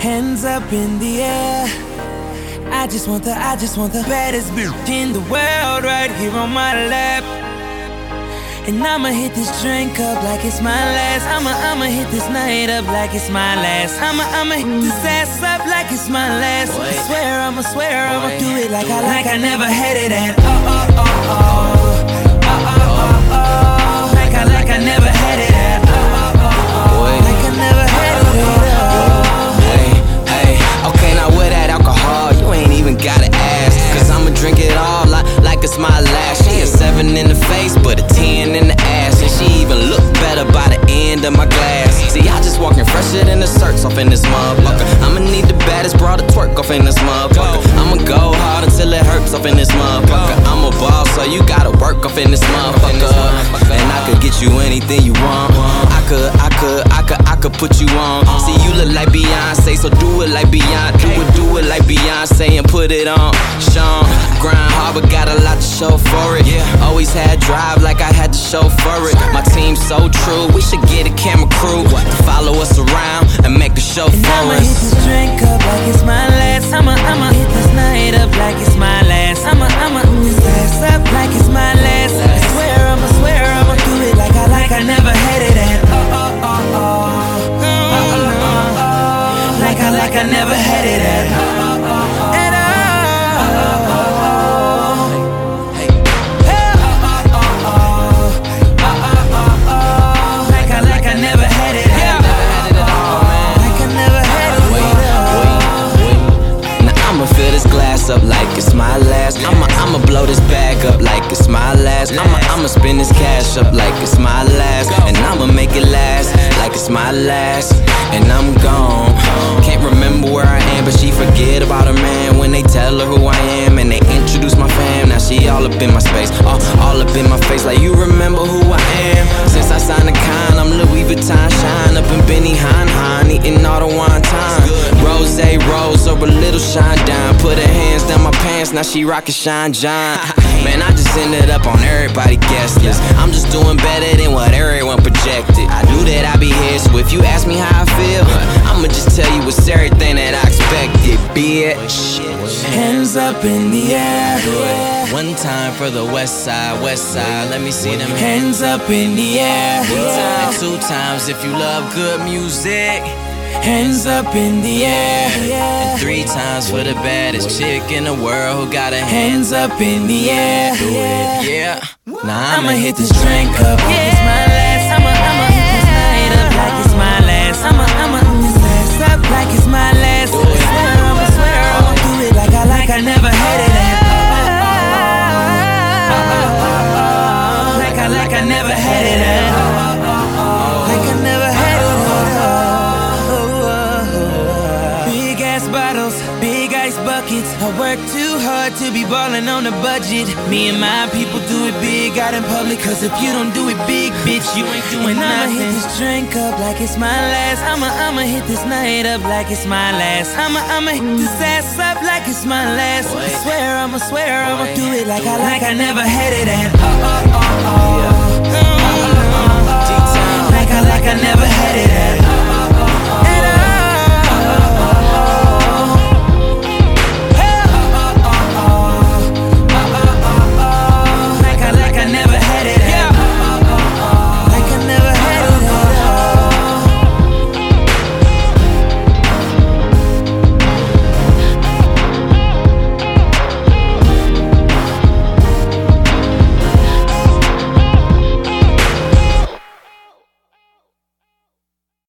Hands up in the air. I just want the baddest bitch in the world right here on my lap. And I'ma hit this drink up like it's my last. I'ma hit this night up like it's my last. I'ma hit this ass up like it's my last. I swear I'ma do it like I never had it at like I never had it at like I never had it at Hey, okay, now with that alcohol, you ain't even gotta ask, cause I'ma drink it all like it's my last. She a 7 in the face, but a 10 in the ass, and she even look better by the end of my glass. See, I just walking fresher than the certs off in this motherfucker. I'ma need the baddest broad to twerk off in this motherfucker. I'ma go hard until it hurts off in this motherfucker. I'm a boss, so you gotta work off in this motherfucker. And I could get you anything you want. I could put you on. See, you look like Beyonce, so do it like Beyonce. Do it like Beyonce and put it on. Sean, grind hard, but got a lot to show for it. Always had drive like I had to show for it. My team's so true, we should get a camera crew to follow us around and make a show for us. I'ma hit this drink up like it's my last. I'ma hit this night up like it's my last. I'ma hit this ass up like it's my last. I swear I'ma do it like I never had it at like I never had it at like I never had it at like I never had it. Now I'ma fill this glass up like it's my last. I'ma blow this bag up like it's my last. I'ma spend this cash up like it's my last, and I'ma make it last like it's my last. And I'm gone. Can't remember where I am, but she forget about her man when they tell her who I am and they introduce my fam. Now she all up in my space, all up in my face, like you remember who I am. Since I signed the con, I'm Louis Vuitton shine up in Benny Hine, eating all the wine time. Rose or a little shine down. Put her hands down my pants, now she rockin' Shine John. Man, I just ended up on everybody guest list. I'm just doing better than what everyone projected. I knew that I'd be here, so if you ask me how I feel, I'ma just tell you it's everything that I expected, bitch. Hands up in the air. One time for the west side, let me see them hands up in the air. And 2 times if you love good music. Hands up in the air. And 3 times for the baddest chick in the world who got her hands up in the air. Yeah. Now I'ma hit this drink up like it's my last. I'ma hit this night up like it's my last. I'ma hit this ass up like it's my last. I swear I'ma do it like I never had it at like I never had it at like I never had it at. Big ass bottles, big ice buckets. I work too hard to be ballin' on a budget. Me and my people do it big out in public, cause if you don't do it big, bitch, you ain't doing nothing. I'ma hit this drink up like it's my last. I'ma hit this night up like it's my last. I'ma hit this ass up like it's my last. I swear I'ma do it like I never had it at like I never